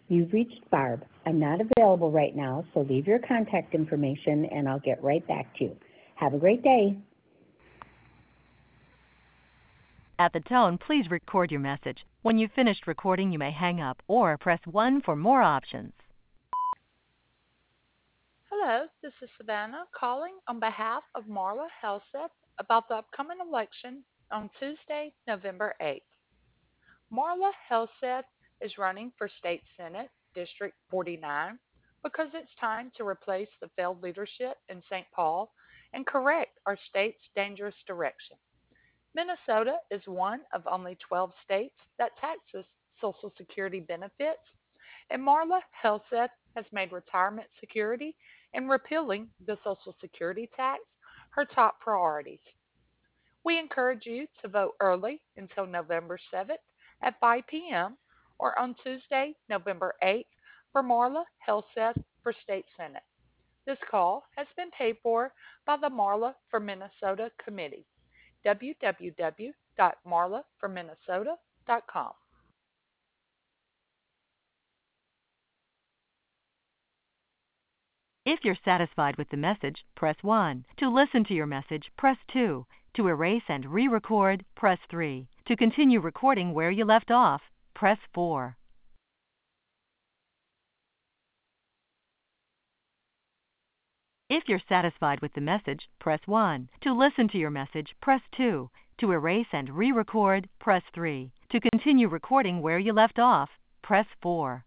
You've reached Barb. I'm not available right now, so leave your contact information and I'll get right back to you. Have a great day. At the tone, please record your message. When you've finished recording, you may hang up or press 1 for more options. Hello, this is Savannah calling on behalf of Marla Helseth about the upcoming election on Tuesday, November 8th. Marla Helseth is running for State Senate District 49 because it's time to replace the failed leadership in St. Paul and correct our state's dangerous direction. Minnesota is one of only 12 states that taxes Social Security benefits, and Marla Helseth has made retirement security and repealing the Social Security tax her top priorities. We encourage you to vote early until November 7th at 5 p.m. or on Tuesday, November 8th for Marla Helseth for State Senate. This call has been paid for by the Marla for Minnesota Committee. www.marlaforminnesota.com. If you're satisfied with the message, press 1. To listen to your message, press 2. To erase and re-record, press 3. To continue recording where you left off, press 4. If you're satisfied with the message, press 1. To listen to your message, press 2. To erase and re-record, press 3. To continue recording where you left off, press 4.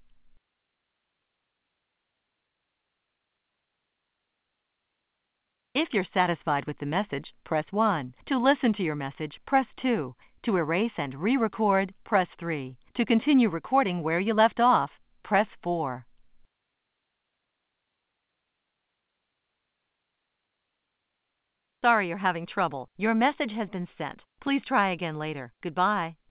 If you're satisfied with the message, press 1. To listen to your message, press 2. To erase and re-record, press 3. To continue recording where you left off, press 4. Sorry you're having trouble. Your message has been sent. Please try again later. Goodbye.